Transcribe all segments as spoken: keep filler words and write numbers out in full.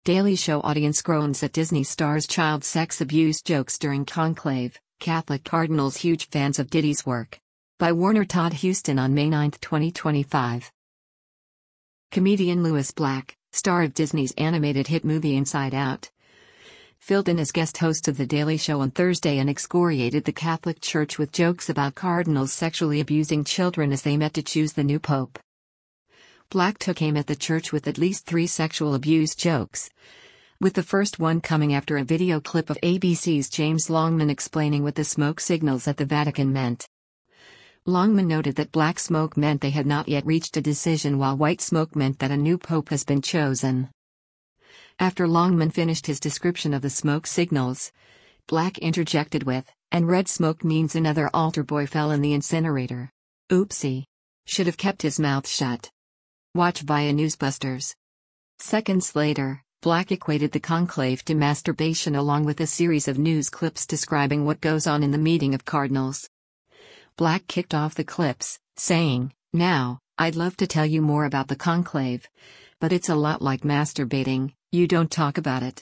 Daily Show audience groans at Disney star's child sex abuse jokes during conclave. Catholic cardinals huge fans of Diddy's work. By Warner Todd Huston on May ninth, twenty twenty-five. Comedian Lewis Black, star of Disney's animated hit movie Inside Out, filled in as guest host of The Daily Show on Thursday and excoriated the Catholic Church with jokes about cardinals sexually abusing children as they met to choose the new pope. Black took aim at the church with at least three sexual abuse jokes, with the first one coming after a video clip of A B C's James Longman explaining what the smoke signals at the Vatican meant. Longman noted that black smoke meant they had not yet reached a decision, while white smoke meant that a new pope has been chosen. After Longman finished his description of the smoke signals, Black interjected with, "And red smoke means another altar boy fell in the incinerator. Oopsie. Should have kept his mouth shut." Watch via Newsbusters. Seconds later, Black equated the conclave to masturbation along with a series of news clips describing what goes on in the meeting of cardinals. Black kicked off the clips, saying, "Now, I'd love to tell you more about the conclave, but it's a lot like masturbating, you don't talk about it."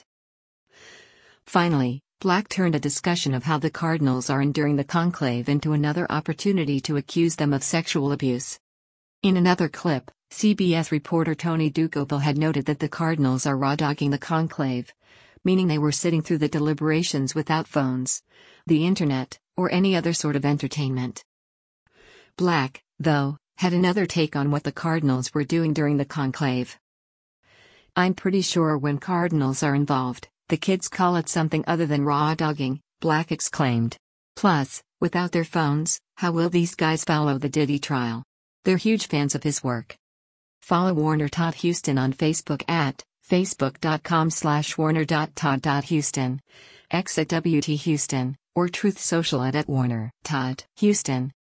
Finally, Black turned a discussion of how the cardinals are enduring the conclave into another opportunity to accuse them of sexual abuse. In another clip, C B S reporter Tony Dokoupil had noted that the cardinals are raw-dogging the conclave, meaning they were sitting through the deliberations without phones, the internet, or any other sort of entertainment. Black, though, had another take on what the cardinals were doing during the conclave. "I'm pretty sure when cardinals are involved, the kids call it something other than raw-dogging," Black exclaimed. "Plus, without their phones, how will these guys follow the Diddy trial? They're huge fans of his work." Follow Warner Todd Huston on Facebook at facebook.com slash warner.todd.huston, X at W T Huston, or Truth Social at, at Warner Todd Huston.